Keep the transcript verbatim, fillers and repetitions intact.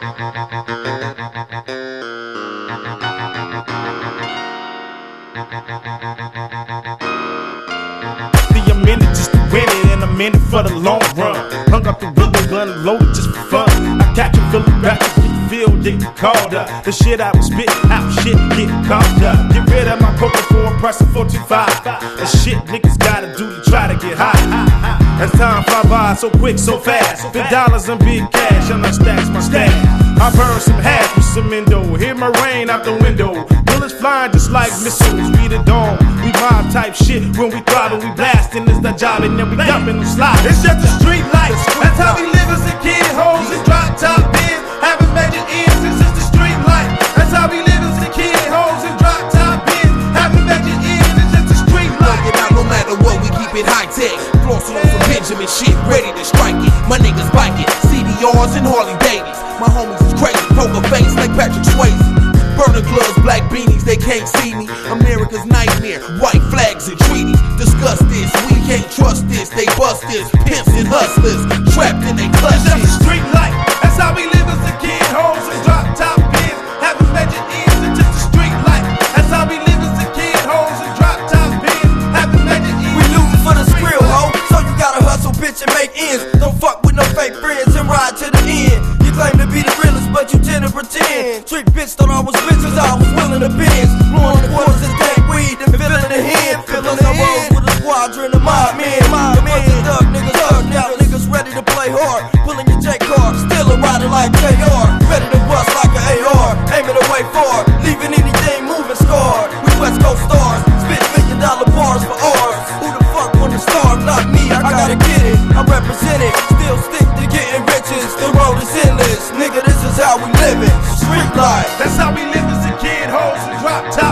I'm in it just to win it, and I'm in it for the long run. Hung up the window, gun loaded just for fun. I catch a feeling back to the field, getting called up. The shit I was spitting out, shit getting caught up. Get rid of my coca for a price of four two five. The shit niggas gotta do to try to get high. As time fly by so quick, so fast. Big dollars and big cash, and I stacks my stash. I burn some hash with some endo. Hear my rain out the window. Bullets flying just like missiles. We the dome, we mob type shit. When we throttle, we blasting. It's the job, and then we dumping them slides. It's just the street life. That's how we live as a kid. Hoes and drop top bins, having major ends. It's just the street life. That's how we live as a kid. Hoes and drop top bins, having major ends. It's just the street life. It out no matter what, we keep it high tech. Flossing on some Benjamin shit, ready to strike it. My niggas biking, C D Rs and Harley Davies. My homies is crazy, poker face like Patrick Swayze. Burner gloves, black beanies, they can't see me. America's nightmare, white flags and treaties. Discuss this, we can't trust this. They bust this, pimps and hustlers, trapped in they clutches. It's just the street life. That's how we live as a kid. Hoes and drop top bins, having major ends. It's just the street life. That's how we live as a kid. Hoes and drop top bins, having major ends. We lootin' for the skrill, ho. So you gotta hustle, bitch, and make ends. Don't fuck with no fake friends and ride to the end. You claim to be the realest, but you tend to pretend. Trick bitch thought I was bitches, I was willing to bend. Blowing the quarters and dank weed and feeling the hand. Feeling the rolls with a squadron of mob men. Mob men, thug niggas, thug now niggas ready to play hard. Pulling your J car, still a rider like J R. Ready to bust like an A R, aiming away far, leaving anything moving scarred. We West Coast stars, spit million dollar bars for ours. Who the fuck wanna starve? Not me, I gotta get it. I represent it, still stick to getting riches. The road is endless, nigga, this is how we live it. Street life. That's how we live as a kid. Hoes and drop top